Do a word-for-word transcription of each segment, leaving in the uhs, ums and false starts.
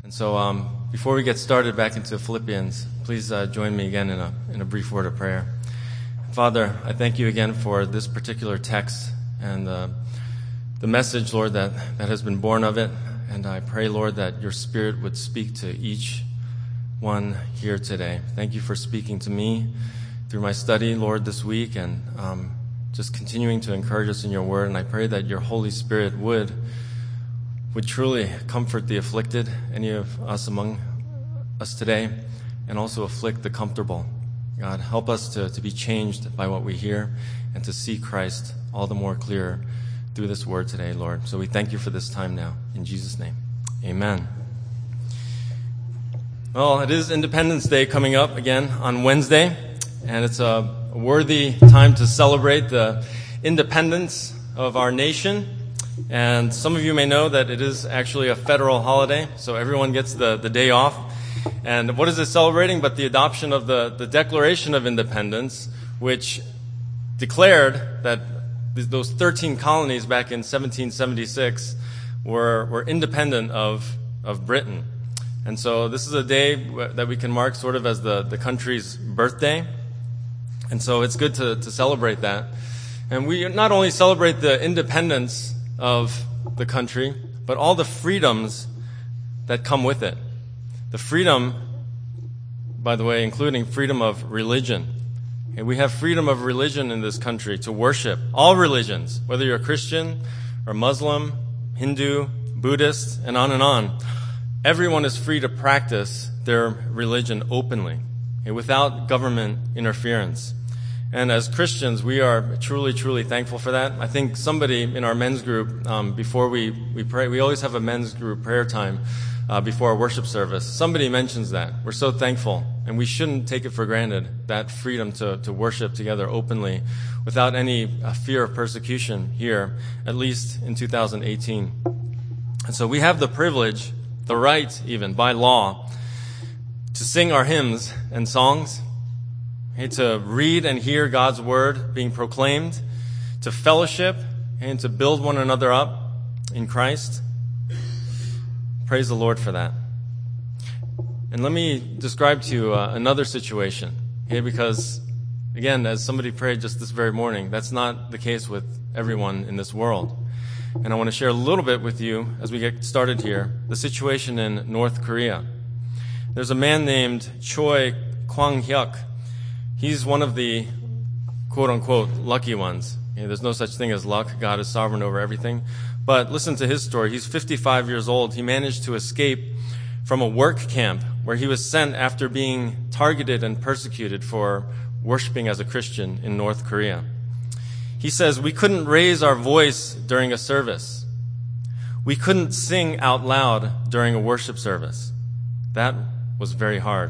And so um, before we get started back into Philippians, please uh, join me again in a, in a brief word of prayer. Father, I thank you again for this particular text and uh, the message, Lord, that, that has been born of it. And I pray, Lord, that your Spirit would speak to each one here today. Thank you for speaking to me through my study, Lord, this week, and um, just continuing to encourage us in your word. And I pray that your Holy Spirit would would truly comfort the afflicted, any of us among us today, and also afflict the comfortable. God, help us to, to be changed by what we hear and to see Christ all the more clear through this word today, Lord. So we thank you for this time now. In Jesus' name, amen. Well, it is Independence Day coming up again on Wednesday, and it's a worthy time to celebrate the independence of our nation. And some of you may know that it is actually a federal holiday, so everyone gets the, the day off. And what is it celebrating but the adoption of the, the Declaration of Independence, which declared that those thirteen colonies back in seventeen seventy-six were, were independent of, of Britain. And so this is a day that we can mark sort of as the, the country's birthday. And so it's good to, to celebrate that. And we not only celebrate the independence of the country, but all the freedoms that come with it. The freedom, by the way, including freedom of religion. Okay, we have freedom of religion in this country to worship all religions, whether you're a Christian or Muslim, Hindu, Buddhist, and on and on. Everyone is free to practice their religion openly, okay, without government interference. And as Christians, we are truly, truly thankful for that. I think somebody in our men's group, um, before we, we pray, we always have a men's group prayer time uh, before our worship service. Somebody mentions that. We're so thankful, and we shouldn't take it for granted, that freedom to, to worship together openly without any uh, fear of persecution here, at least in two thousand eighteen. And so we have the privilege, the right even, by law, to sing our hymns and songs, okay, to read and hear God's word being proclaimed, to fellowship, and to build one another up in Christ. Praise the Lord for that. And let me describe to you uh, another situation, okay, because, again, as somebody prayed just this very morning, that's not the case with everyone in this world. And I want to share a little bit with you as we get started here, the situation in North Korea. There's a man named Choi Kwang-hyuk. He's one of the quote-unquote lucky ones. You know, there's no such thing as luck. God is sovereign over everything. But listen to his story. He's fifty-five years old. He managed to escape from a work camp where he was sent after being targeted and persecuted for worshiping as a Christian in North Korea. He says, "We couldn't raise our voice during a service. We couldn't sing out loud during a worship service. That was very hard.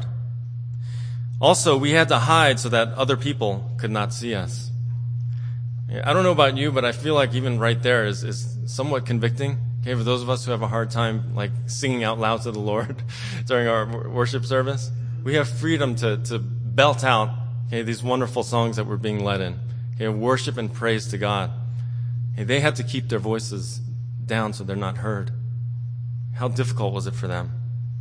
Also, we had to hide so that other people could not see us." I don't know about you, but I feel like even right there is, is somewhat convicting. Okay, for those of us who have a hard time like singing out loud to the Lord during our worship service, we have freedom to, to belt out, okay, these wonderful songs that we're being led in. Okay, worship and praise to God. Okay, they had to keep their voices down so they're not heard. How difficult was it for them?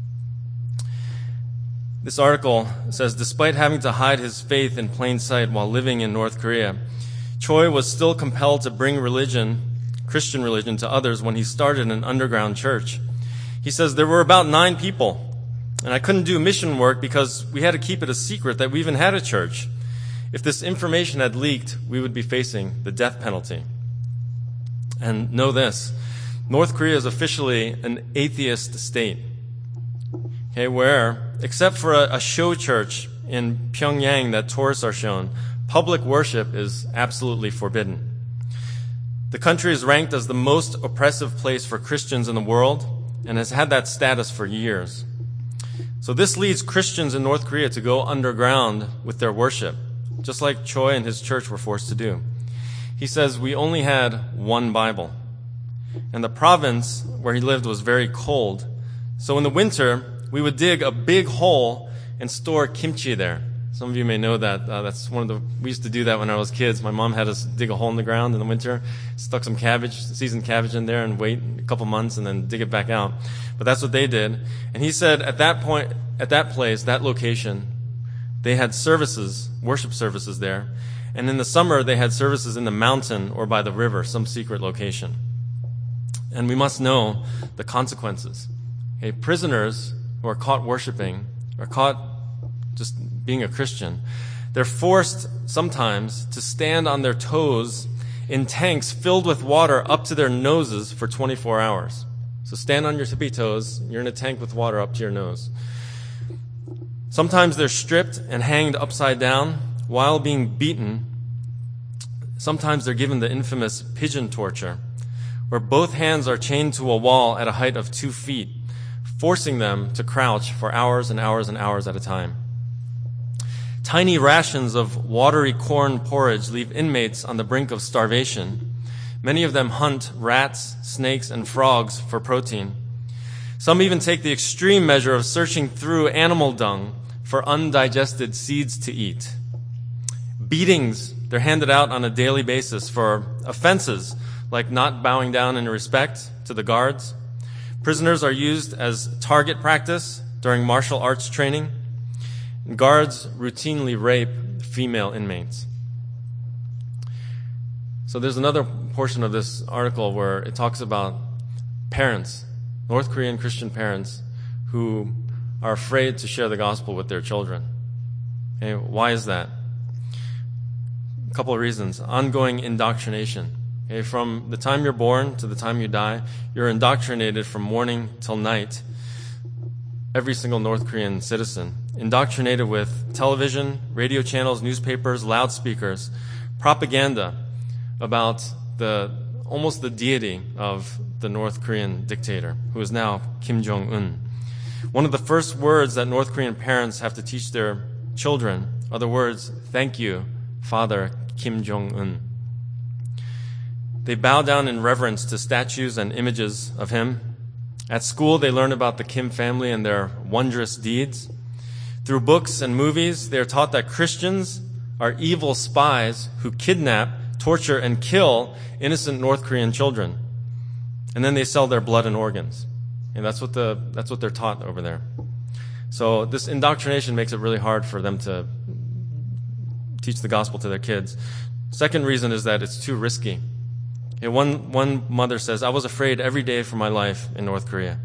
This article says, despite having to hide his faith in plain sight while living in North Korea, Choi was still compelled to bring religion, Christian religion, to others when he started an underground church. He says, there were about nine people, and I couldn't do mission work because we had to keep it a secret that we even had a church. If this information had leaked, we would be facing the death penalty. And know this, North Korea is officially an atheist state. Okay, where, except for a, a show church in Pyongyang that tourists are shown, public worship is absolutely forbidden. The country is ranked as the most oppressive place for Christians in the world and has had that status for years. So this leads Christians in North Korea to go underground with their worship, just like Choi and his church were forced to do. He says, we only had one Bible, and the province where he lived was very cold. So in the winter, we would dig a big hole and store kimchi there. Some of you may know that. Uh, that's one of the, we used to do that when I was kids. My mom had us dig a hole in the ground in the winter, stuck some cabbage, seasoned cabbage in there and wait a couple months and then dig it back out. But that's what they did. And he said at that point, at that place, that location, they had services, worship services there. And in the summer, they had services in the mountain or by the river, some secret location. And we must know the consequences. Okay, prisoners who are caught worshiping, are caught just being a Christian, they're forced sometimes to stand on their toes in tanks filled with water up to their noses for twenty-four hours. So stand on your tippy toes, you're in a tank with water up to your nose. Sometimes they're stripped and hanged upside down while being beaten. Sometimes they're given the infamous pigeon torture, where both hands are chained to a wall at a height of two feet, forcing them to crouch for hours and hours and hours at a time. Tiny rations of watery corn porridge leave inmates on the brink of starvation. Many of them hunt rats, snakes, and frogs for protein. Some even take the extreme measure of searching through animal dung for undigested seeds to eat. Beatings, they're handed out on a daily basis for offenses like not bowing down in respect to the guards. Prisoners are used as target practice during martial arts training. And guards routinely rape female inmates. So there's another portion of this article where it talks about parents, North Korean Christian parents, who are afraid to share the gospel with their children. Okay, why is that? A couple of reasons. Ongoing indoctrination. Okay, from the time you're born to the time you die, you're indoctrinated from morning till night. Every single North Korean citizen. Indoctrinated with television, radio channels, newspapers, loudspeakers, propaganda about the almost the deity of the North Korean dictator, who is now Kim Jong-un. One of the first words that North Korean parents have to teach their children are the words, "Thank you, Father Kim Jong-un." They bow down in reverence to statues and images of him. At school, they learn about the Kim family and their wondrous deeds. Through books and movies, they are taught that Christians are evil spies who kidnap, torture, and kill innocent North Korean children. And then they sell their blood and organs. And that's what the that's what they're taught over there. So this indoctrination makes it really hard for them to teach the gospel to their kids. Second reason is that it's too risky. Okay, one, one mother says, "I was afraid every day for my life in North Korea."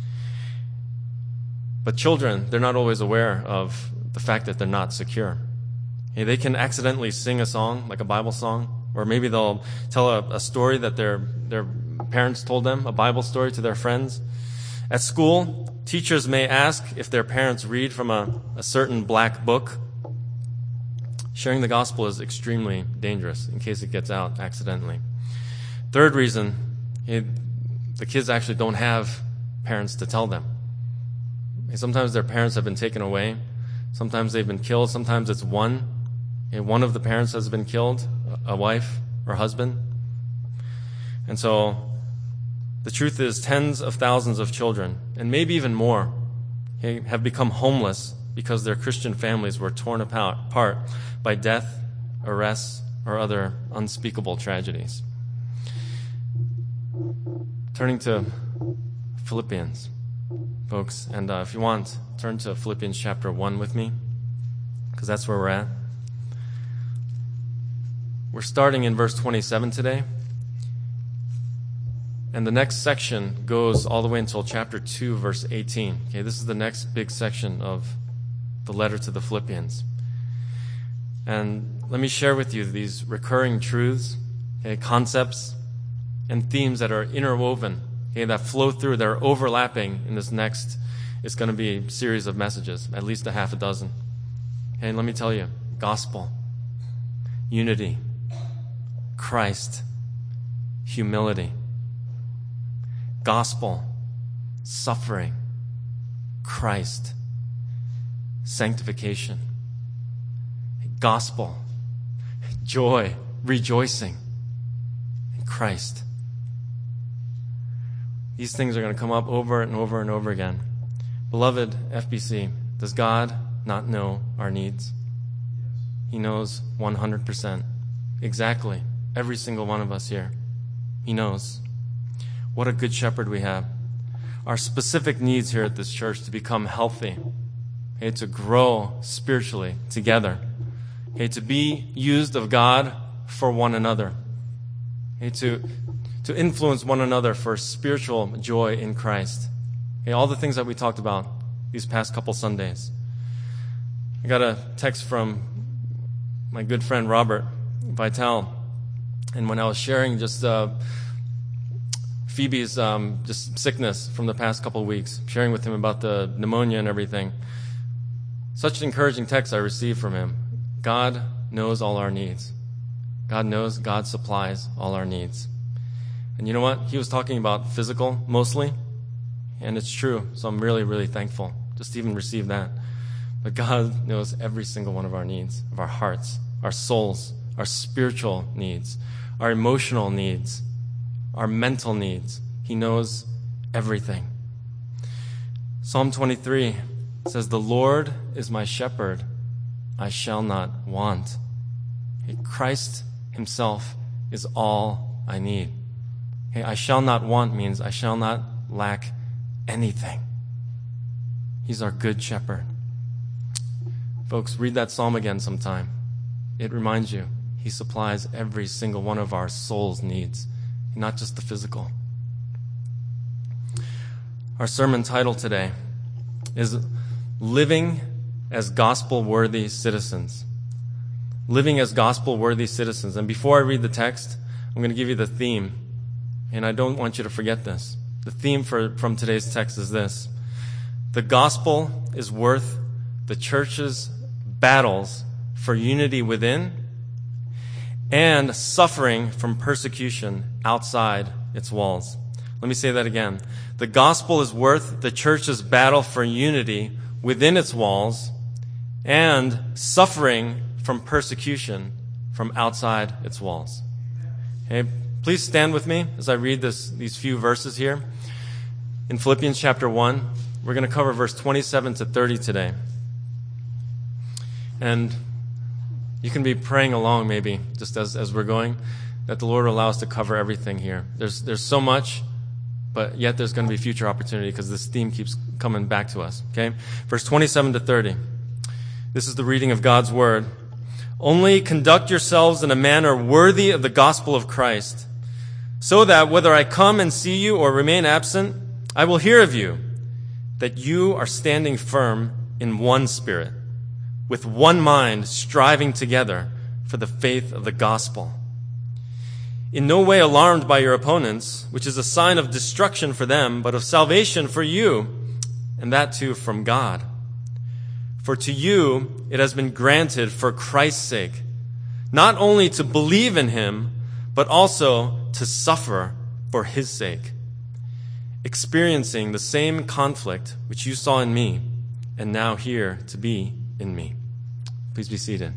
But children, they're not always aware of the fact that they're not secure. Okay, they can accidentally sing a song, like a Bible song, or maybe they'll tell a, a story that their, their parents told them, a Bible story to their friends. At school, teachers may ask if their parents read from a, a certain black book. Sharing the gospel is extremely dangerous in case it gets out accidentally. Third reason, it, the kids actually don't have parents to tell them. Sometimes their parents have been taken away. Sometimes they've been killed. Sometimes it's one. One of the parents has been killed, a wife or husband. And so the truth is tens of thousands of children, and maybe even more, have become homeless because their Christian families were torn apart by death, arrests, or other unspeakable tragedies. Turning to Philippians, folks, and uh, if you want, turn to Philippians chapter one with me, because that's where we're at. We're starting in verse twenty-seven today, and the next section goes all the way until chapter two, verse eighteen. Okay, this is the next big section of the letter to the Philippians. And let me share with you these recurring truths, okay, concepts, and themes that are interwoven, okay, that flow through, that are overlapping in this next, it's going to be a series of messages, at least a half a dozen. Okay, and let me tell you, gospel, unity, Christ, humility, gospel, suffering, Christ, sanctification, gospel, joy, rejoicing, in Christ. These things are going to come up over and over and over again. Beloved F B C, does God not know our needs? He knows one hundred percent. Exactly. Every single one of us here. He knows. What a good shepherd we have. Our specific needs here at this church to become healthy, okay, to grow spiritually together, okay, to be used of God for one another, okay, to, to influence one another for spiritual joy in Christ. Okay, all the things that we talked about these past couple Sundays. I got a text from my good friend Robert Vital, and when I was sharing just uh, Phoebe's um, just sickness from the past couple of weeks, sharing with him about the pneumonia and everything, such an encouraging text I received from him. God knows all our needs. God knows, God supplies all our needs. And you know what? He was talking about physical mostly, and it's true, so I'm really, really thankful just to even receive that. But God knows every single one of our needs, of our hearts, our souls, our spiritual needs, our emotional needs, our mental needs. He knows everything. Psalm twenty-three says, "The Lord is my shepherd, I shall not want." Okay, Christ himself is all I need. Okay, I shall not want means I shall not lack anything. He's our good shepherd. Folks, read that psalm again sometime. It reminds you, he supplies every single one of our soul's needs, not just the physical. Our sermon title today is Living as Gospel-Worthy Citizens. Living as Gospel-Worthy Citizens. And before I read the text, I'm going to give you the theme. And I don't want you to forget this. The theme for, from today's text is this: the gospel is worth the church's battles for unity within and suffering from persecution outside its walls. Let me say that again. The gospel is worth the church's battle for unity within its walls and suffering from persecution from outside its walls. Okay, please stand with me as I read this, these few verses here. In Philippians chapter one, we're going to cover verse twenty-seven to thirty today. And you can be praying along maybe, just as, as we're going, that the Lord will allow us to cover everything here. There's, there's so much, but yet there's going to be future opportunity because this theme keeps coming back to us. Okay? Verse twenty-seven to thirty. This is the reading of God's word. "Only conduct yourselves in a manner worthy of the gospel of Christ, so that whether I come and see you or remain absent, I will hear of you, that you are standing firm in one spirit, with one mind, striving together for the faith of the gospel. In no way alarmed by your opponents, which is a sign of destruction for them, but of salvation for you, and that too from God. For to you it has been granted for Christ's sake, not only to believe in him, but also to suffer for his sake, experiencing the same conflict which you saw in me, and now hear to be in me." Please be seated.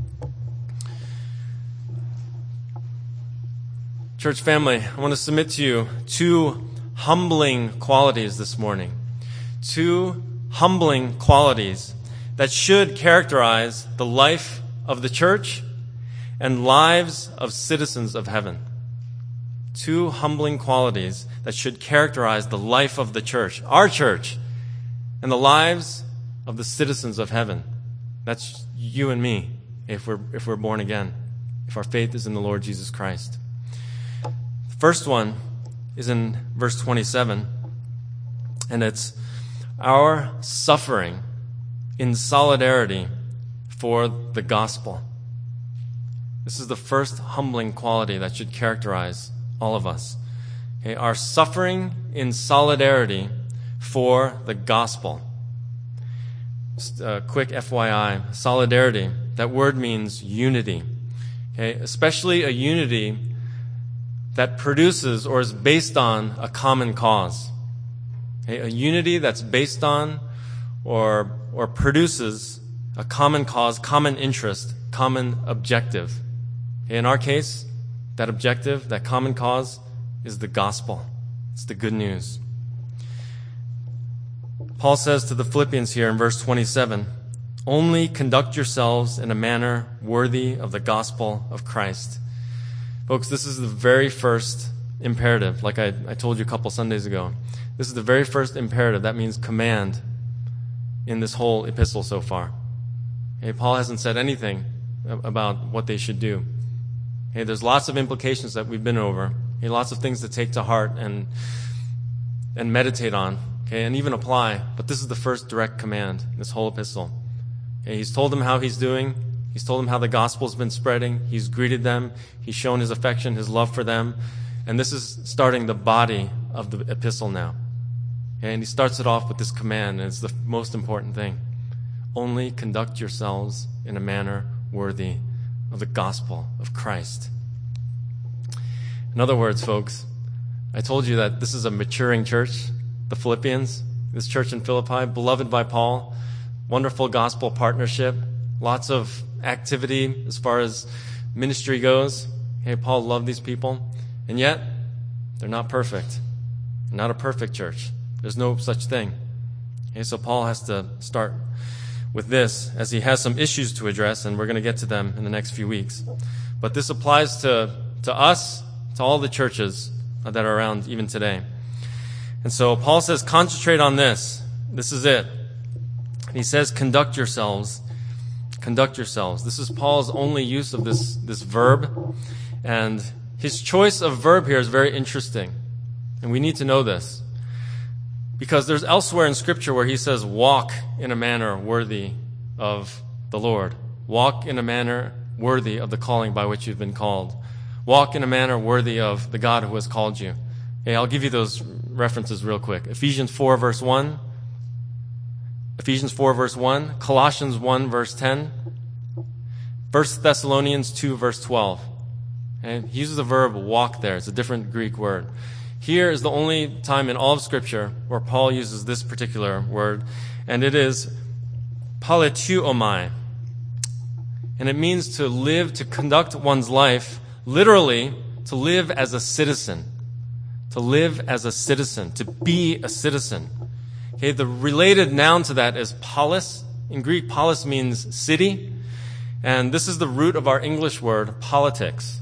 Church family, I want to submit to you two humbling qualities this morning. Two humbling qualities that should characterize the life of the church and lives of citizens of heaven. Two humbling qualities that should characterize the life of the church, our church, and the lives of the citizens of heaven. That's you and me, if we're, if we're born again, if our faith is in the Lord Jesus Christ. The first one is in verse twenty-seven, and it's our suffering in solidarity for the gospel. This is the first humbling quality that should characterize all of us. Okay, our suffering in solidarity for the gospel. Just a quick F Y I, solidarity, that word means unity. Okay, especially a unity that produces or is based on a common cause. Okay, a unity that's based on or or produces a common cause, common interest, common objective. Okay, in our case, that objective, that common cause, is the gospel. It's the good news. Paul says to the Philippians here in verse twenty-seven, Only conduct yourselves in a manner worthy of the gospel of Christ. Folks, this is the very first imperative, like I, I told you a couple Sundays ago. This is the very first imperative. That means command in this whole epistle so far. Okay, Paul hasn't said anything about what they should do. Okay, there's lots of implications that we've been over. Okay, lots of things to take to heart and and meditate on, okay, and even apply. But this is the first direct command in this whole epistle. Okay, he's told them how he's doing. He's told them how the gospel's been spreading. He's greeted them. He's shown his affection, his love for them. And this is starting the body of the epistle now. Okay, and he starts it off with this command, and it's the most important thing. Only conduct yourselves in a manner worthy of the gospel of Christ. In other words, folks, I told you that this is a maturing church, the Philippians, this church in Philippi, beloved by Paul, wonderful gospel partnership, lots of activity as far as ministry goes. Hey, Paul loved these people, and yet they're not perfect. They're not a perfect church. There's no such thing. Okay, so Paul has to start with this, as he has some issues to address, and we're going to get to them in the next few weeks. But this applies to, to us, to all the churches that are around even today. And so Paul says, concentrate on this. This is it. And he says, conduct yourselves. Conduct yourselves. This is Paul's only use of this, this verb. And his choice of verb here is very interesting. And we need to know this. Because there's elsewhere in Scripture where he says, walk in a manner worthy of the Lord. Walk in a manner worthy of the calling by which you've been called. Walk in a manner worthy of the God who has called you. Okay, I'll give you those references real quick. Ephesians four, verse one. Ephesians four, verse one. Colossians one, verse ten. First Thessalonians two, verse twelve. And he uses the verb walk there. It's a different Greek word. Here is the only time in all of Scripture where Paul uses this particular word, and it is politeuomai. And it means to live, to conduct one's life, literally, to live as a citizen. To live as a citizen, to be a citizen. Okay, the related noun to that is polis. In Greek, polis means city, and this is the root of our English word politics.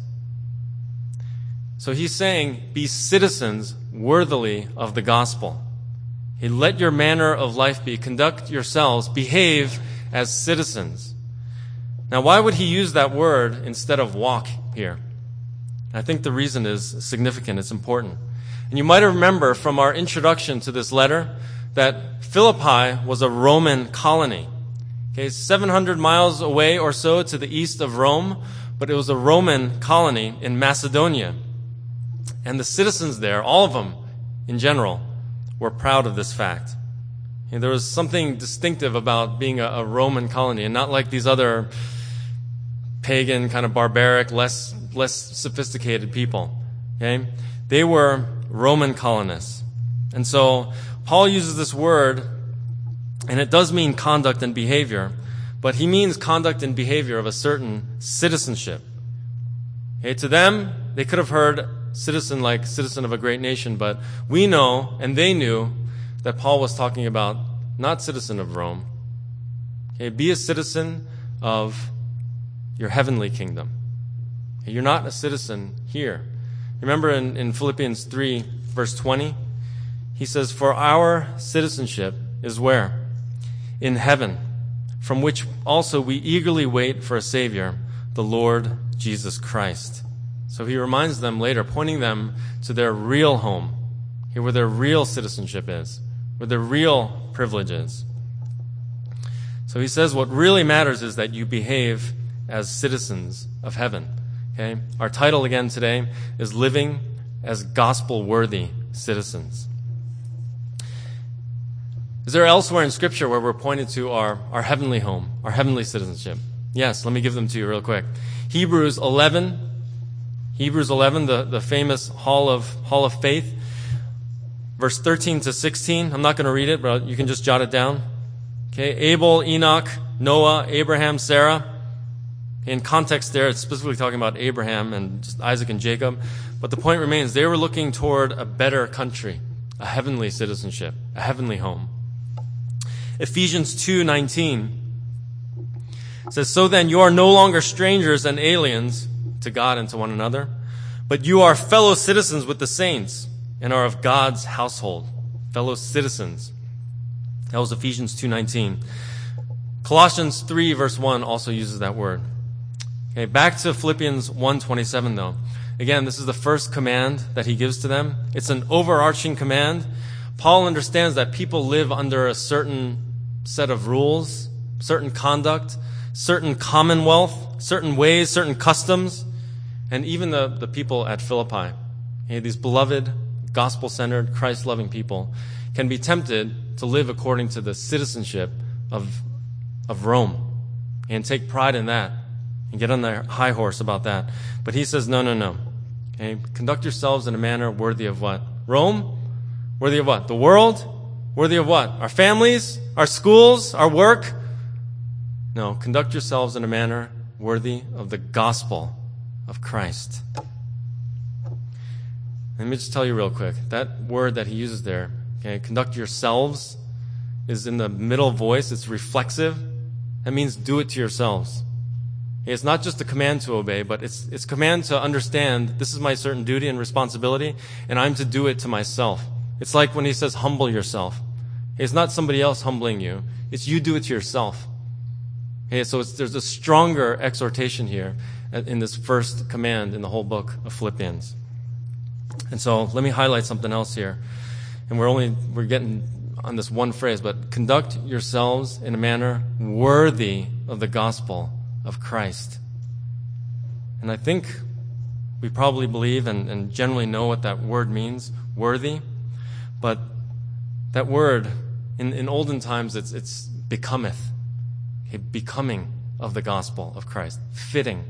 So he's saying, be citizens worthily of the gospel. He let your manner of life be, conduct yourselves, behave as citizens. Now, why would he use that word instead of walk here? I think the reason is significant, it's important. And you might remember from our introduction to this letter that Philippi was a Roman colony. Okay, seven hundred miles away or so to the east of Rome, but it was a Roman colony in Macedonia. And the citizens there, all of them in general, were proud of this fact. And there was something distinctive about being a, a Roman colony, and not like these other pagan, kind of barbaric, less less sophisticated people. Okay? They were Roman colonists. And so Paul uses this word, and it does mean conduct and behavior, but he means conduct and behavior of a certain citizenship. Okay? To them, they could have heard citizen like citizen of a great nation, but we know, and they knew, that Paul was talking about not citizen of Rome. Okay, be a citizen of your heavenly kingdom. Okay, you're not a citizen here. Remember in, in Philippians three, verse twenty, he says, for our citizenship is where? In heaven, from which also we eagerly wait for a Savior, the Lord Jesus Christ. So he reminds them later, pointing them to their real home, here where their real citizenship is, where their real privilege is. So he says what really matters is that you behave as citizens of heaven. Okay? Our title again today is Living as Gospel-Worthy Citizens. Is there elsewhere in Scripture where we're pointed to our, our heavenly home, our heavenly citizenship? Yes, let me give them to you real quick. Hebrews eleven. Hebrews eleven, the, the famous Hall of Hall of Faith, verse thirteen to sixteen. I'm not going to read it, but you can just jot it down. Okay, Abel, Enoch, Noah, Abraham, Sarah. In context there, it's specifically talking about Abraham and just Isaac and Jacob. But the point remains, they were looking toward a better country, a heavenly citizenship, a heavenly home. Ephesians two nineteen. It says, so then you are no longer strangers and aliens to God and to one another, but you are fellow citizens with the saints and are of God's household. Fellow citizens. That was Ephesians two nineteen. Colossians three verse one also uses that word. Okay, back to Philippians one twenty-seven though. Again, this is the first command that he gives to them. It's an overarching command. Paul understands that people live under a certain set of rules, certain conduct, certain commonwealth, certain ways, certain customs, and even the, the people at Philippi, okay, these beloved, gospel-centered, Christ-loving people, can be tempted to live according to the citizenship of, of Rome and take pride in that and get on their high horse about that. But he says, no, no, no. Okay, conduct yourselves in a manner worthy of what? Rome? Worthy of what? The world? Worthy of what? Our families? Our schools? Our work? No, conduct yourselves in a manner worthy of the gospel of Christ. Let me just tell you real quick. That word that he uses there, okay, conduct yourselves, is in the middle voice. It's reflexive. That means do it to yourselves. It's not just a command to obey, but it's it's a command to understand this is my certain duty and responsibility, and I'm to do it to myself. It's like when he says humble yourself. It's not somebody else humbling you. It's you do it to yourself. Okay, so it's, there's a stronger exhortation here in this first command in the whole book of Philippians. And so let me highlight something else here. And we're only, we're getting on this one phrase, but conduct yourselves in a manner worthy of the gospel of Christ. And I think we probably believe and, and generally know what that word means, worthy. But that word, in, in olden times, it's, it's becometh. Okay, becoming of the gospel of Christ. Fitting.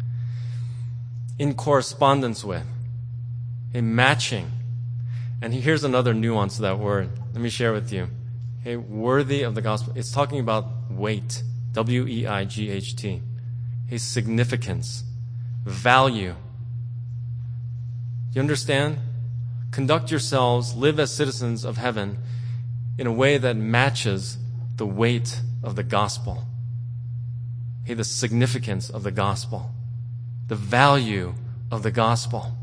In correspondence with. A matching. And here's another nuance to that word. Let me share with you. Okay, worthy of the gospel. It's talking about weight. W E I G H T. Okay, significance. Value. You understand? Conduct yourselves, live as citizens of heaven in a way that matches the weight of the gospel. Okay, the significance of the gospel. The value of the gospel.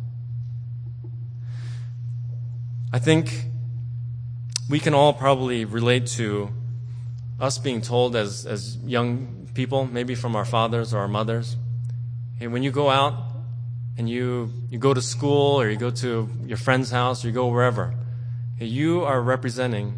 I think we can all probably relate to us being told as, as young people, maybe from our fathers or our mothers, hey, when you go out and you, you go to school or you go to your friend's house or you go wherever, hey, you are representing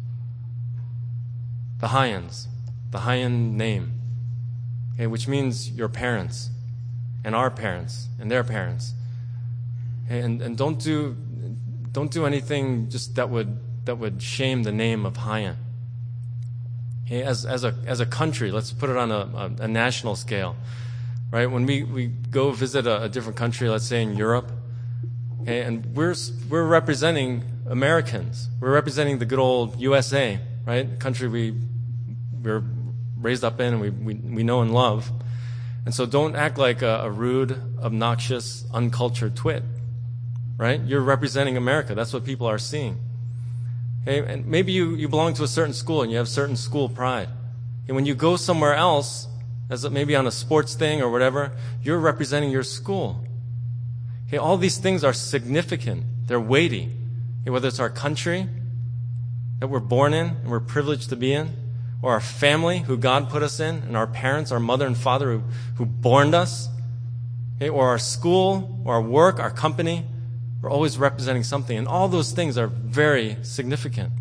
the Hyans, the Hyan name, okay, which means your parents and our parents and their parents. Okay, and, and don't do don't do anything just that would that would shame the name of Hyan. Okay, as as a as a country, let's put it on a, a, a national scale. Right? When we, we go visit a, a different country, let's say in Europe, okay, and we're we're representing Americans. We're representing the good old U S A, right? Country we we're raised up in and we, we, we know and love. And so don't act like a, a rude, obnoxious, uncultured twit. Right? You're representing America. That's what people are seeing. Okay? And maybe you, you belong to a certain school and you have certain school pride. And when you go somewhere else, as maybe on a sports thing or whatever, you're representing your school. Okay? All these things are significant. They're weighty. Okay? Whether it's our country that we're born in and we're privileged to be in, or our family who God put us in, and our parents, our mother and father who, who born us, okay? Or our school, or our work, our company, we're always representing something. And all those things are very significant.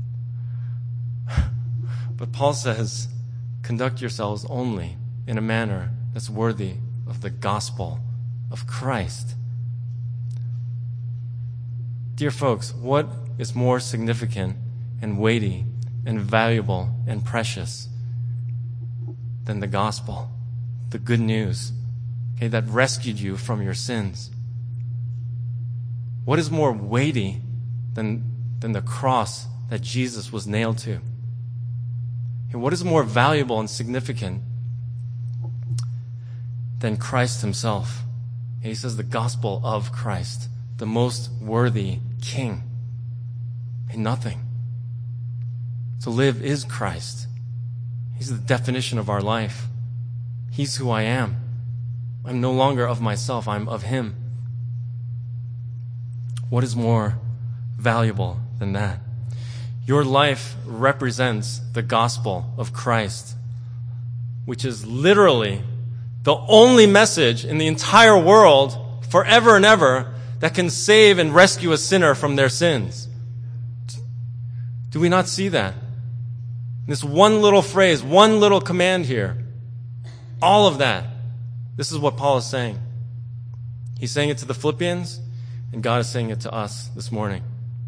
But Paul says, conduct yourselves only in a manner that's worthy of the gospel of Christ. Dear folks, what is more significant and weighty and valuable and precious than the gospel, the good news, okay, that rescued you from your sins? What is more weighty than, than the cross that Jesus was nailed to? And what is more valuable and significant than Christ himself? And he says the gospel of Christ, the most worthy King. And nothing. To live is Christ. He's the definition of our life. He's who I am. I'm no longer of myself. I'm of him. What is more valuable than that? Your life represents the gospel of Christ, which is literally the only message in the entire world forever and ever that can save and rescue a sinner from their sins. Do we not see that? This one little phrase, one little command here, all of that. This is what Paul is saying. He's saying it to the Philippians, and God is saying it to us this morning.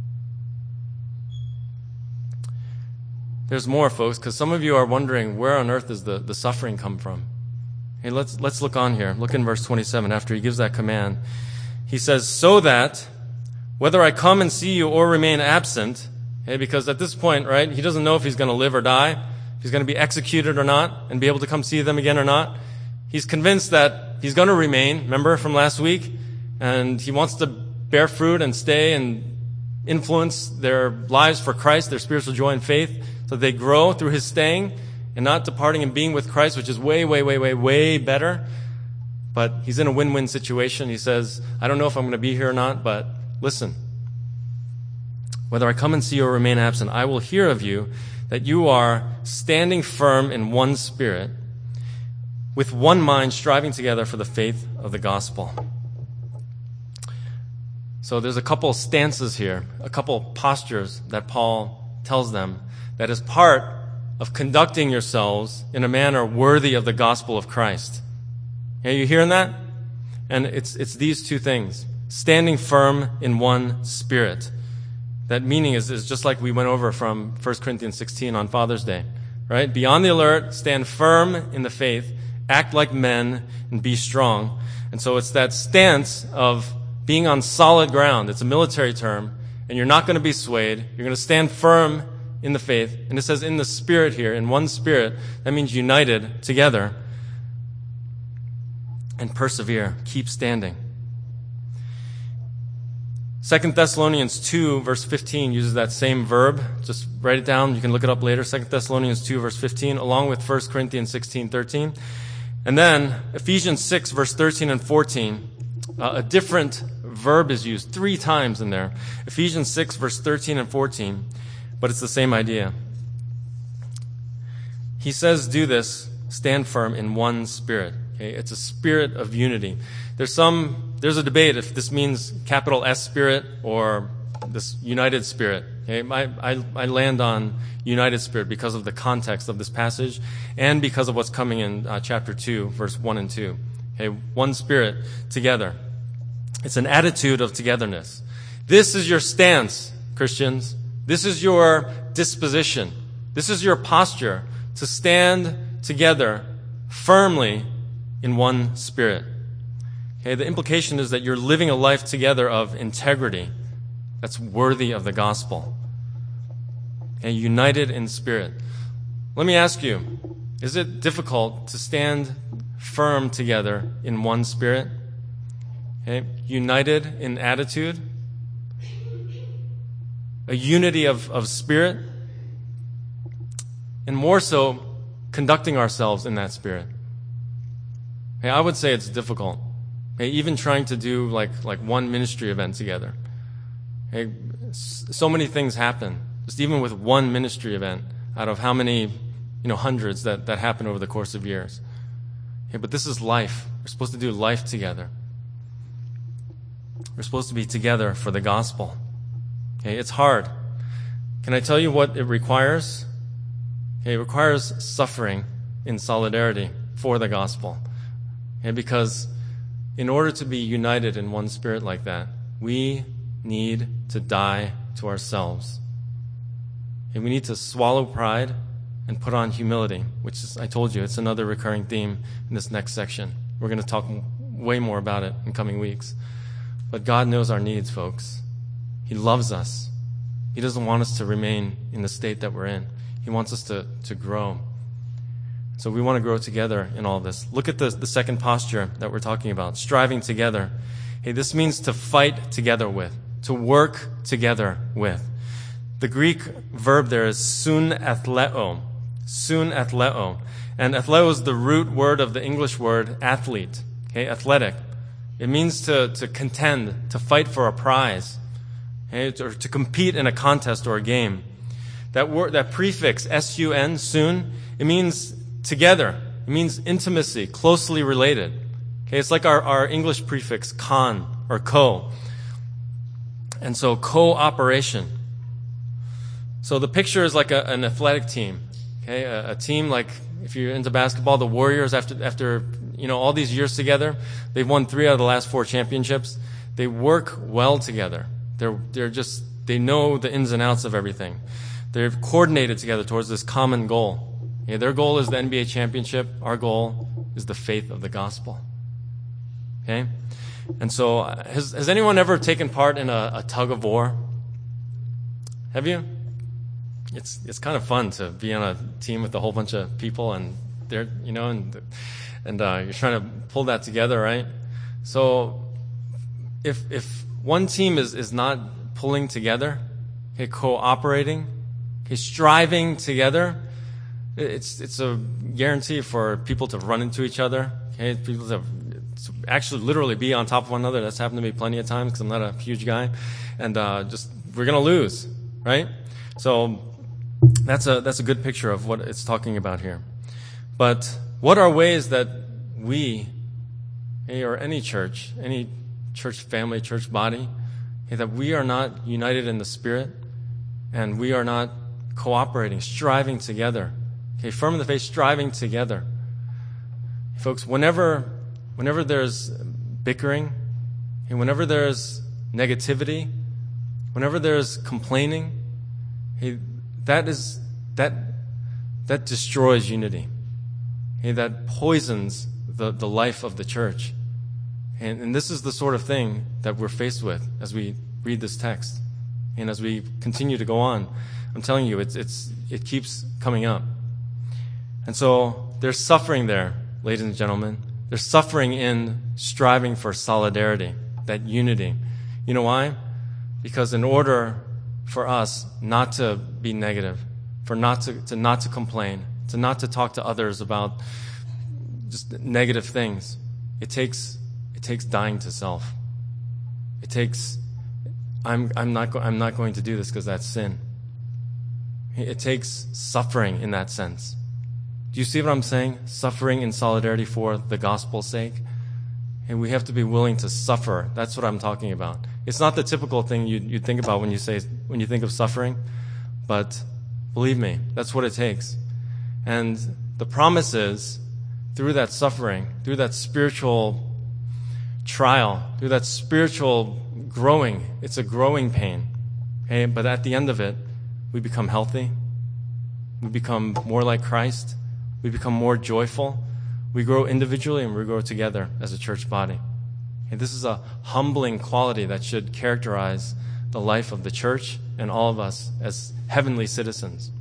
There's more, folks, because some of you are wondering, where on earth does the, the suffering come from? Hey, let's, let's look on here. Look in verse twenty-seven after he gives that command. He says, so that whether I come and see you or remain absent, okay, because at this point, right, he doesn't know if he's going to live or die, if he's going to be executed or not, and be able to come see them again or not. He's convinced that he's going to remain, remember from last week, and he wants to bear fruit and stay and influence their lives for Christ, their spiritual joy and faith, so they grow through his staying and not departing and being with Christ, which is way, way, way, way, way better. But he's in a win-win situation. He says, I don't know if I'm going to be here or not, but listen. Whether I come and see you or remain absent, I will hear of you that you are standing firm in one spirit, with one mind, striving together for the faith of the gospel. So there's a couple stances here, a couple postures that Paul tells them that is part of conducting yourselves in a manner worthy of the gospel of Christ. Are you hearing that? And it's it's these two things. Standing firm in one spirit. That meaning is, is just like we went over from First Corinthians sixteen on Father's Day. Right? Be on the alert, stand firm in the faith, act like men, and be strong. And so it's that stance of being on solid ground. It's a military term, and you're not going to be swayed. You're going to stand firm in the faith. And it says in the spirit here, in one spirit. That means united together. And persevere. Keep standing. Second Thessalonians two, verse fifteen, uses that same verb. Just write it down. You can look it up later. Second Thessalonians two, verse fifteen, along with First Corinthians sixteen, thirteen. And then Ephesians six, verse thirteen and fourteen. Uh, a different verb is used three times in there. Ephesians six, verse thirteen and fourteen. But it's the same idea. He says, do this, stand firm in one spirit. Okay? It's a spirit of unity. There's some, there's a debate if this means capital S spirit or this united spirit. Okay? I, I, I land on united spirit because of the context of this passage and because of what's coming in uh, chapter two, verse one and two. Okay? One spirit together. It's an attitude of togetherness. This is your stance, Christians. This is your disposition. This is your posture to stand together firmly in one spirit. Okay, the implication is that you're living a life together of integrity that's worthy of the gospel. Okay, united in spirit. Let me ask you, is it difficult to stand firm together in one spirit? Okay, united in attitude? A unity of, of spirit? And more so, conducting ourselves in that spirit. Okay, I would say it's difficult. Okay, even trying to do like, like one ministry event together. Okay, so many things happen, just even with one ministry event out of how many, you know, hundreds that, that happen over the course of years. Okay, but this is life. We're supposed to do life together. We're supposed to be together for the gospel. Okay, it's hard. Can I tell you what it requires? Okay, it requires suffering in solidarity for the gospel. Okay, because in order to be united in one spirit like that, we need to die to ourselves. Okay, we need to swallow pride and put on humility, which is, I told you, it's another recurring theme in this next section. We're going to talk way more about it in coming weeks. But God knows our needs, folks. He loves us. He doesn't want us to remain in the state that we're in. He wants us to, to grow. So we want to grow together in all this. Look at the, the second posture that we're talking about, striving together. Hey, this means to fight together with, to work together with. The Greek verb there is sun athleo. sun athleo. And athleo is the root word of the English word athlete, okay, athletic. It means to, to contend, to fight for a prize, okay, or to compete in a contest or a game. That word, that prefix, S U N, sun, it means together. It means intimacy, closely related. Okay, it's like our, our English prefix, con or co. And so cooperation. So the picture is like a, an athletic team. Okay, a, a team like, if you're into basketball, the Warriors, after after you know all these years together, they've won three out of the last four championships. They work well together. They're they're just they know the ins and outs of everything. They're coordinated together towards this common goal. Okay, their goal is the N B A championship. Our goal is the faith of the gospel. Okay, and so has has anyone ever taken part in a, a tug of war? Have you? It's it's kind of fun to be on a team with a whole bunch of people, and they're you know, and and uh, you're trying to pull that together, right? So if if one team is, is not pulling together, okay, cooperating, okay, striving together, it's it's a guarantee for people to run into each other, okay, people to, to actually literally be on top of one another. That's happened to me plenty of times because I'm not a huge guy, and uh, just we're gonna lose, right? So that's a that's a good picture of what it's talking about here. But what are ways that we, or any church, any church family, church body, that we are not united in the Spirit, and we are not cooperating, striving together, okay, firm in the faith, striving together, folks. Whenever, whenever there's bickering, and whenever there's negativity, whenever there's complaining, hey, that is that that destroys unity. Hey, that poisons the, the life of the church. And, and this is the sort of thing that we're faced with as we read this text. And as we continue to go on, I'm telling you, it's it's it keeps coming up. And so there's suffering there, ladies and gentlemen. There's suffering in striving for solidarity, that unity. You know why? Because in order for us not to be negative, for not to, to not to complain, to not to talk to others about just negative things, it takes it takes dying to self. It takes I'm I'm not go, I'm not going to do this because that's sin. It takes suffering in that sense. Do you see what I'm saying? Suffering in solidarity for the gospel's sake. And we have to be willing to suffer. That's what I'm talking about. It's not the typical thing you you think about when you say when you think of suffering, but believe me, that's what it takes. And the promise is, through that suffering, through that spiritual trial, through that spiritual growing, it's a growing pain. Okay? But at the end of it, we become healthy. We become more like Christ. We become more joyful. We grow individually and we grow together as a church body. And this is a humbling quality that should characterize the life of the church and all of us as heavenly citizens.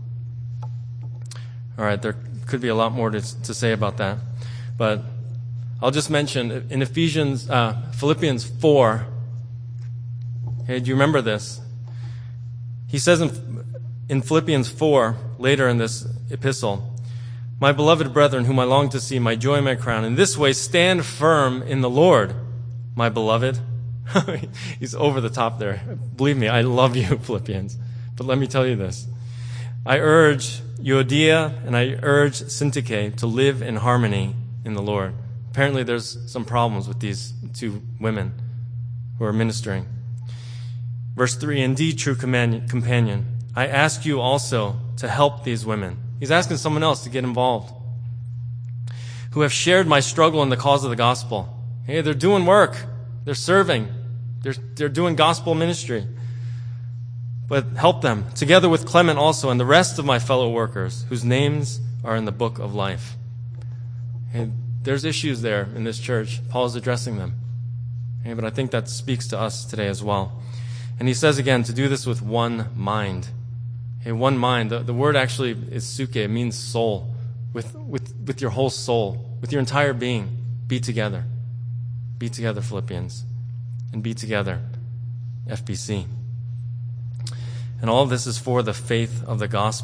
All right, there could be a lot more to, to say about that, but I'll just mention in Ephesians, uh, Philippians four. Okay, do you remember this? He says in, in Philippians four, later in this epistle, "My beloved brethren, whom I long to see, my joy and my crown, in this way stand firm in the Lord, my beloved." He's over the top there. Believe me, I love you, Philippians. But let me tell you this. I urge Euodia and I urge Syntyche to live in harmony in the Lord. Apparently there's some problems with these two women who are ministering. Verse three, "Indeed, true companion, I ask you also to help these women." He's asking someone else to get involved. "Who have shared my struggle in the cause of the gospel." Hey, they're doing work. They're serving. They're, they're doing gospel ministry. "But help them, together with Clement also and the rest of my fellow workers, whose names are in the book of life." And there's issues there in this church. Paul's addressing them. Okay, but I think that speaks to us today as well. And he says again, to do this with one mind. Okay, one mind. The, the word actually is suke. It means soul. With, with, with your whole soul, with your entire being, be together. Be together, Philippians. And be together, F B C. And all of this is for the faith of the gospel.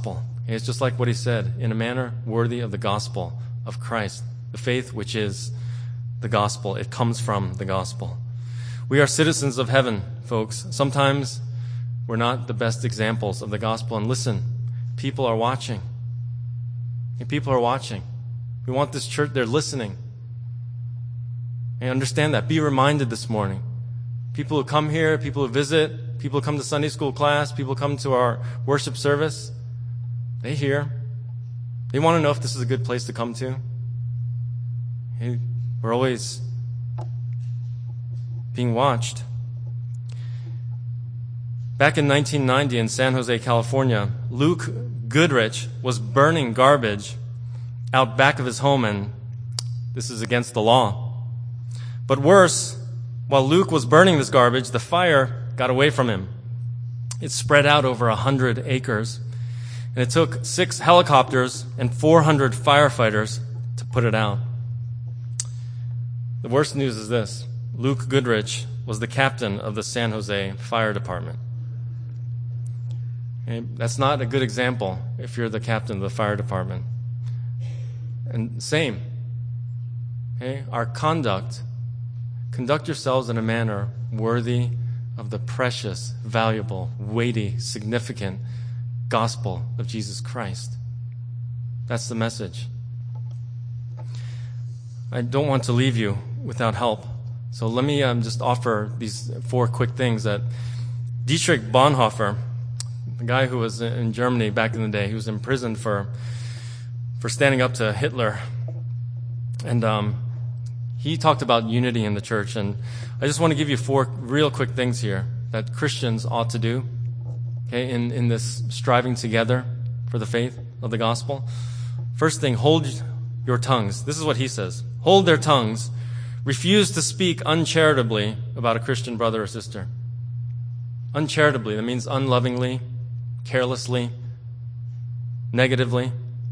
It's just like what he said, in a manner worthy of the gospel of Christ, the faith which is the gospel. It comes from the gospel. We are citizens of heaven, folks. Sometimes we're not the best examples of the gospel. And listen, people are watching. And people are watching. We want this church, they're listening. And understand that. Be reminded this morning. People who come here, people who visit, people who come to Sunday school class, people who come to our worship service, they hear. They want to know if this is a good place to come to. Hey, we're always being watched. Back in nineteen ninety in San Jose, California, Luke Goodrich was burning garbage out back of his home, and this is against the law. But worse, while Luke was burning this garbage, the fire got away from him. It spread out over a hundred acres, and it took six helicopters and four hundred firefighters to put it out. The worst news is this. Luke Goodrich was the captain of the San Jose Fire Department. Okay, that's not a good example if you're the captain of the fire department. And same. Okay, our conduct, conduct yourselves in a manner worthy of the precious, valuable, weighty, significant gospel of Jesus Christ. That's the message. I don't want to leave you without help. So let me um, just offer these four quick things that Dietrich Bonhoeffer, the guy who was in Germany back in the day, he was imprisoned for for standing up to Hitler. And um, he talked about unity in the church. And I just want to give you four real quick things here that Christians ought to do, okay, in, in this striving together for the faith of the gospel. First thing, hold your tongues. This is what he says. Hold their tongues. Refuse to speak uncharitably about a Christian brother or sister. Uncharitably, that means unlovingly, carelessly, negatively.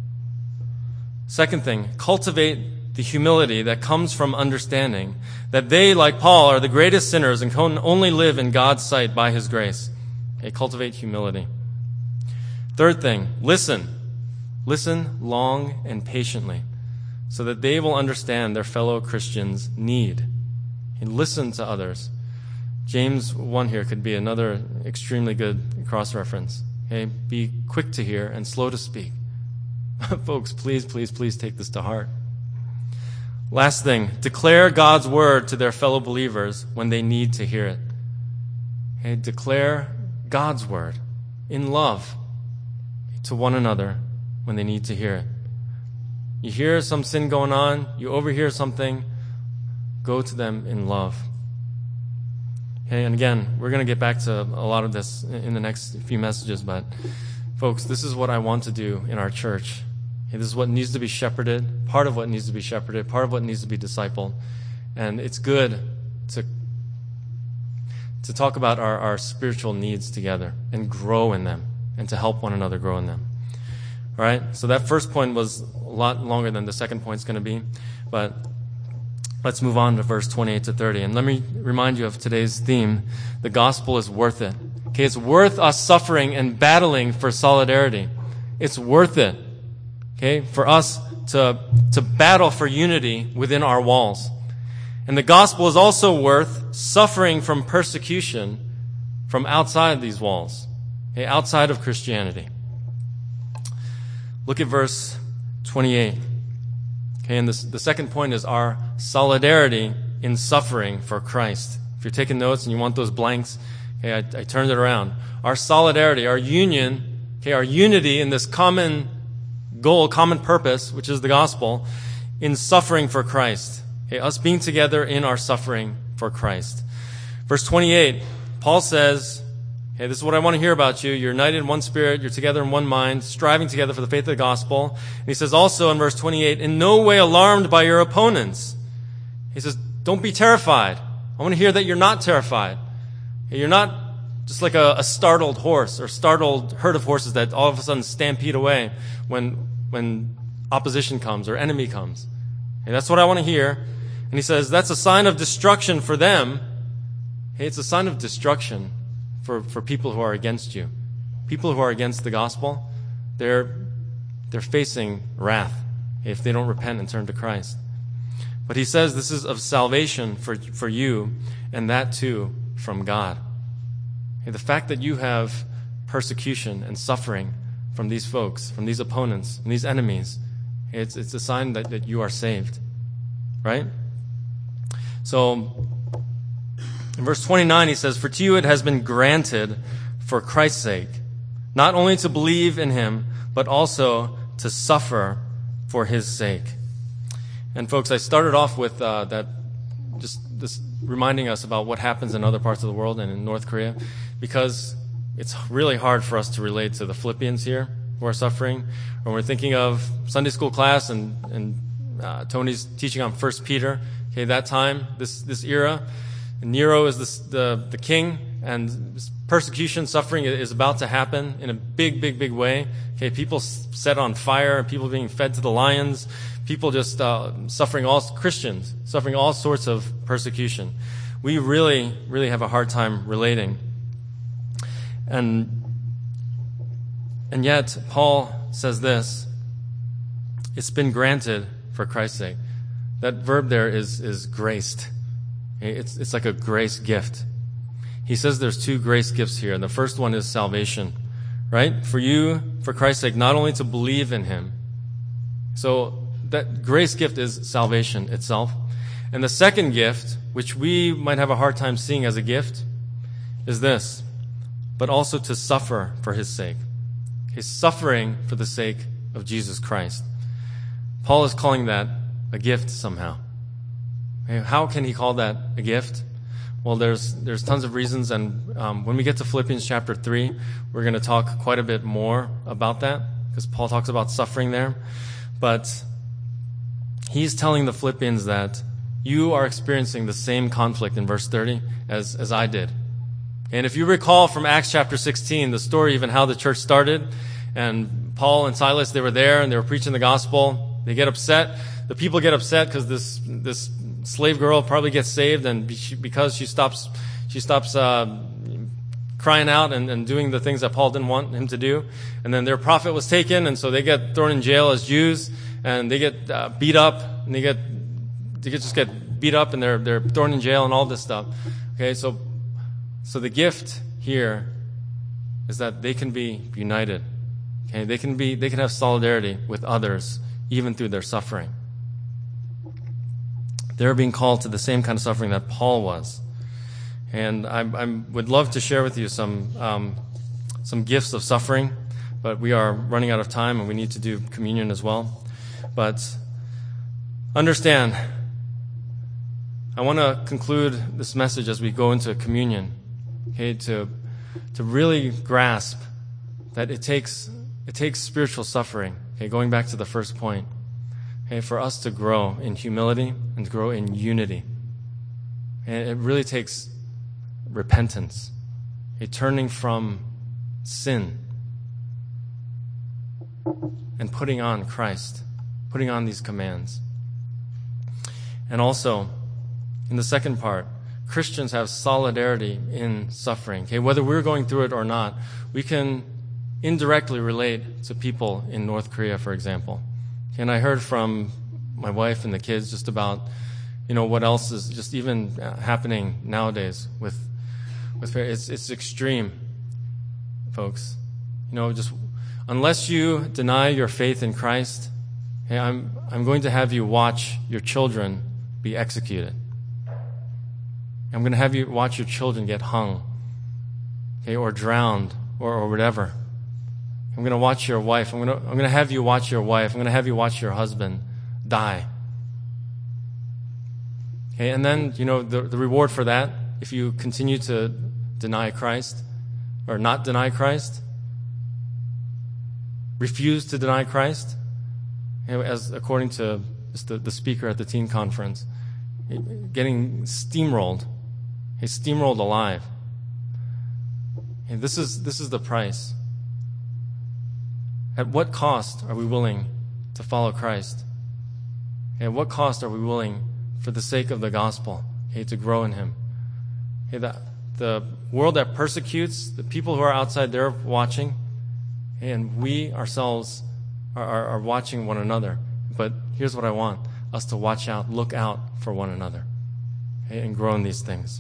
Second thing, cultivate the humility that comes from understanding that they, like Paul, are the greatest sinners and can only live in God's sight by his grace. Okay, cultivate humility. Third thing, listen. Listen long and patiently so that they will understand their fellow Christians' need. And listen to others. James one here could be another extremely good cross-reference. Okay, be quick to hear and slow to speak. Folks, please, please, please take this to heart. Last thing, declare God's word to their fellow believers when they need to hear it. Okay, declare God's word in love to one another when they need to hear it. You hear some sin going on, you overhear something, go to them in love. Okay, and again, we're going to get back to a lot of this in the next few messages, but folks, this is what I want to do in our church. Okay, this is what needs to be shepherded, part of what needs to be shepherded, part of what needs to be discipled. And it's good to to talk about our, our spiritual needs together and grow in them and to help one another grow in them. All right, so that first point was a lot longer than the second point's going to be, but let's move on to verse twenty-eight to thirty. And let me remind you of today's theme. The gospel is worth it. Okay, it's worth us suffering and battling for solidarity. It's worth it, okay, for us to, to battle for unity within our walls. And the gospel is also worth suffering from persecution from outside these walls, okay, outside of Christianity. Look at verse twenty-eight. Okay, and this, the second point is our solidarity in suffering for Christ. If you're taking notes and you want those blanks, okay, I, I turned it around. Our solidarity, our union, okay, our unity in this common goal, common purpose, which is the gospel, in suffering for Christ. Okay, us being together in our suffering for Christ. Verse twenty-eight, Paul says, okay, this is what I want to hear about you. You're united in one spirit. You're together in one mind, striving together for the faith of the gospel. And he says also in verse twenty-eight, in no way alarmed by your opponents. He says, don't be terrified. I want to hear that you're not terrified. You're not just like a, a startled horse or startled herd of horses that all of a sudden stampede away when, when opposition comes or enemy comes. Okay, that's what I want to hear. And he says, that's a sign of destruction for them. Hey, it's a sign of destruction For, for people who are against you. People who are against the gospel, they're they're facing wrath if they don't repent and turn to Christ. But he says this is of salvation for, for you, and that too from God. Okay, the fact that you have persecution and suffering from these folks, from these opponents, from these enemies, it's, it's a sign that, that you are saved. Right? So, in verse twenty-nine, he says, "For to you it has been granted for Christ's sake, not only to believe in him, but also to suffer for his sake." And folks, I started off with uh, that, just this reminding us about what happens in other parts of the world and in North Korea, because it's really hard for us to relate to the Philippians here who are suffering. When we're thinking of Sunday school class and, and uh, Tony's teaching on First Peter, okay, that time, this this era, Nero is this, the the king, and this persecution, suffering is about to happen in a big, big, big way. Okay, people set on fire, people being fed to the lions, people just uh, suffering, all Christians suffering all sorts of persecution. We really, really have a hard time relating. And and yet, Paul says this, it's been granted for Christ's sake. That verb there is is graced. It's it's like a grace gift. He says there's two grace gifts here. And the first one is salvation, right? For you, for Christ's sake, not only to believe in him. So that grace gift is salvation itself. And the second gift, which we might have a hard time seeing as a gift, is this, but also to suffer for his sake. He's suffering for the sake of Jesus Christ. Paul is calling that a gift somehow. How can he call that a gift? Well, there's there's tons of reasons, and um, when we get to Philippians chapter three, we're going to talk quite a bit more about that, because Paul talks about suffering there. But he's telling the Philippians that you are experiencing the same conflict in verse thirty as, as I did. And if you recall from Acts chapter sixteen, the story even how the church started, and Paul and Silas, they were there and they were preaching the gospel. They get upset. The people get upset because this this slave girl probably gets saved, and because she stops she stops uh, crying out and, and doing the things that Paul didn't want him to do. And then their prophet was taken, and so they get thrown in jail as Jews, and they get uh, beat up, and they get they get, just get beat up, and they're they're thrown in jail and all this stuff. Okay, so so the gift here is that they can be united. Okay, they can be they can have solidarity with others even through their suffering. They're being called to the same kind of suffering that Paul was. And I, I would love to share with you some um, some gifts of suffering, but we are running out of time and we need to do communion as well. But understand, I want to conclude this message as we go into communion, okay, to to really grasp that it takes it takes spiritual suffering, okay, going back to the first point, okay, for us to grow in humility and to grow in unity. And it really takes repentance, a turning from sin and putting on Christ, putting on these commands. And also, in the second part, Christians have solidarity in suffering. Okay, whether we're going through it or not, we can indirectly relate to people in North Korea, for example. And I heard from my wife and the kids just about, you know, what else is just even happening nowadays with, with it's it's extreme, folks. You know, just unless you deny your faith in Christ, hey, I'm I'm going to have you watch your children be executed. I'm going to have you watch your children get hung, okay, or drowned, or, or whatever. I'm going to watch your wife. I'm going to, I'm going to have you watch your wife. I'm going to have you watch your husband die. Okay, and then, you know, the, the reward for that, if you continue to deny Christ, or not deny Christ, refuse to deny Christ, you know, as according to just the, the speaker at the teen conference, getting steamrolled, hey, steamrolled alive. Hey, this is this is the price. At what cost are we willing to follow Christ? At what cost are we willing, for the sake of the gospel, okay, to grow in Him? Okay, the, the world that persecutes, the people who are outside there watching, and we ourselves are, are, are watching one another. But here's what I want, us to watch out, look out for one another, okay, and grow in these things.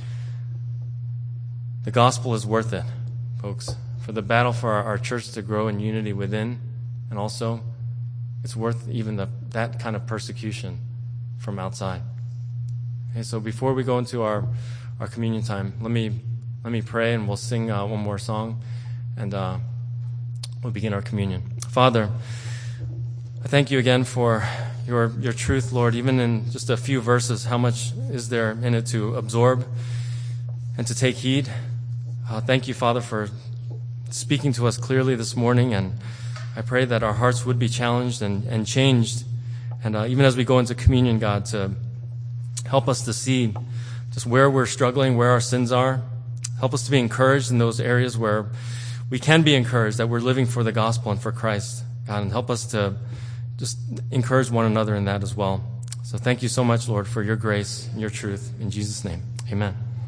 The gospel is worth it, folks. For the battle for our, our church to grow in unity within, and also it's worth even the, that kind of persecution from outside. Okay, so before we go into our, our communion time, let me let me pray, and we'll sing uh, one more song, and uh, we'll begin our communion. Father, I thank you again for your your truth, Lord. Even in just a few verses, how much is there in it to absorb and to take heed? Uh, thank you, Father, for speaking to us clearly this morning, and I pray that our hearts would be challenged and, and changed, and uh, even as we go into communion, God, to help us to see just where we're struggling, where our sins are. Help us to be encouraged in those areas where we can be encouraged, that we're living for the gospel and for Christ, God, and help us to just encourage one another in that as well. So thank you so much, Lord, for your grace and your truth. In Jesus' name, amen.